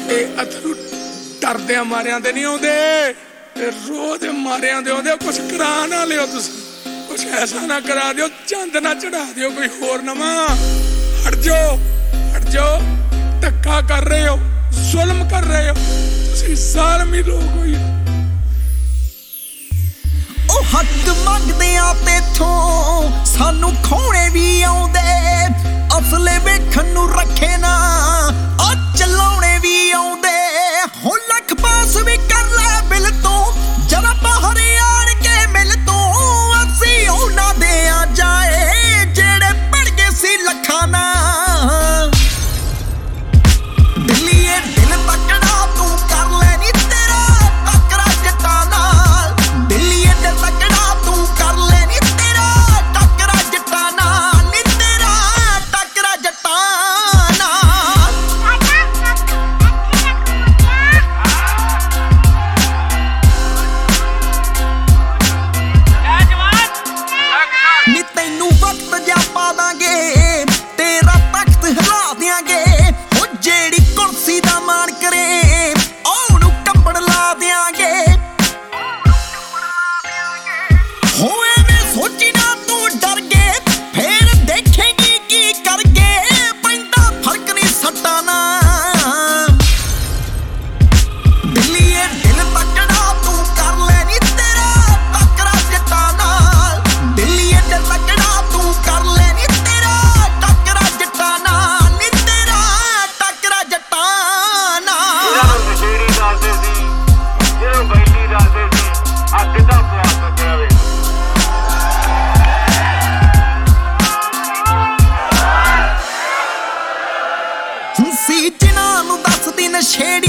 ਇਹ ਅਥਰੂ ਡਰਦਿਆਂ ਮਾਰਿਆਂ ਦੇ ਨਹੀਂ ਆਉਂਦੇ, ਤੇ ਰੋਜ਼ ਮਾਰਿਆਂ ਦੇ ਆਉਂਦੇ। ਕੁਛ ਕਰਾ ਨਾ ਲਿਓ ਤੁਸੀਂ, ਕੁਛ ਐਸਾ ਨਾ ਕਰਾ ਦਿਓ, ਚੰਦ ਨਾ ਚੜਾ ਦਿਓ ਕੋਈ ਹੋਰ ਨਵਾਂ। ਹਟ ਜਾਓ, ਹਟ ਜਾਓ, ਧੱਕਾ ਕਰ ਰਹੇ ਹੋ, ਜ਼ੁਲਮ ਕਰ ਰਹੇ ਹੋ ਤੁਸੀਂ, ਜ਼ਾਲਮੀ ਲੋਕ ਹੋਈ। ਉਹ ਹੱਕ ਮੰਗਦੇ ਆ ਤੇਥੋਂ, ਸਾਨੂੰ ਖੋਣੇ ਵੀ ਆਉਂਦੇ, ਅਸਲੇ ਵੇਖਣ ਨੂੰ ਰੱਖੇ ਨਾ ਆ ਚਲਾਉਣੇ ਵੀ ਆਉਂਦੇ। ਹੁਣ ਲੱਖ ਪਾਸ ਵੀ ਕਰ ਲੈ ਬਿਲ ਤੋਂ, ਜਰਾ ਬਾਹਰ ਆਣ ਕੇ ਮਿਲ ਤੋਂ, ਅਸੀਂ ਉਹਨਾਂ ਦੇ ਆ ਜਾਏ ਜਿਹੜੇ ਪੜ ਗਏ ਸੀ ਲੱਖਾਂ ਨਾਲ। ਦਿੱਲੀਏ ਦਿਲ ਤੱਕੜਾ ਤੂੰ ਕਰ ਲੈ ਨੀ ਤੇਰਾ ਟੱਕਰਾ ਜੱਟਾਂ ਨਾਲ। ਦਿੱਲੀਏ ਦਿਲ ਤੱਕੜਾ ਤੂੰ ਕਰ ਲੈ ਨੀ ਤੇਰਾ ਟੱਕਰਾ ਜੱਟਾਂ ਨਾਲ, ਨੀ ਤੇਰਾ ਟੱਕਰਾ ਜੱਟਾਂ ਨਾਲ। ਨੀ ਤੈਨੂੰ ਵਕਤ ਜਾ ਪਾ ਦਾਂਗੇ, ਤੇਰਾ ਤਖਤ ਹਿਲਾ ਦਿਆਂਗੇ। ਉਹ ਜਿਹੜੀ ਕੁਰਸੀ ਦਾ ਮਾਣ ਕਰੇ, ਉਹਨੂੰ ਕੰਬਣ ਲਾ ਦਿਆਂਗੇ। ਹੋ ਐਵੇਂ ਸੋਚੀ ਨਾ ਤੂੰ ਡਰ ਕੇ, ਫੇਰ ਦੇਖੇਂਗੀ ਕੀ ਕਰਗੇ। ਪੈਂਦਾ ਫਰਕ ਨਹੀਂ ਸੱਟਾਂ ਨਾਲ। ਦਿੱਲੀਏ ਦਿਲ ਤੱਕੜਾ ਤੂੰ ਕਰ ਲੈ ਨੀ ਤੇਰਾ ਟੱਕਰਾ ਜੱਟਾਂ ਨਾਲ। ਦਿੱਲੀਏ ਦਿਲ ਤੱਕੜਾ ਤੂੰ ਕਰ ਲੈ ਨੀ ਤੇਰਾ ਟੱਕਰਾ ਜੱਟਾਂ ਨਾਲ, ਨੀ ਤੇਰਾ ਟੱਕਰਾ ਜੱਟਾਂ ਨਾਲ। ਨਸ਼ੇੜੀ ਦੱਸਦੇ ਸੀ, ਜਿਹਨੂੰ ਬੈਲੀ ਦੱਸਦੇ ਸੀ, ਅੱਗ ਦਾ ਪਿਆਰ ਸਕਿਆ ਵੇ। ਸੀ ਜਿਨ੍ਹਾਂ ਨੂੰ ਦੱਸਦੀ ਨਸ਼ੇੜੀ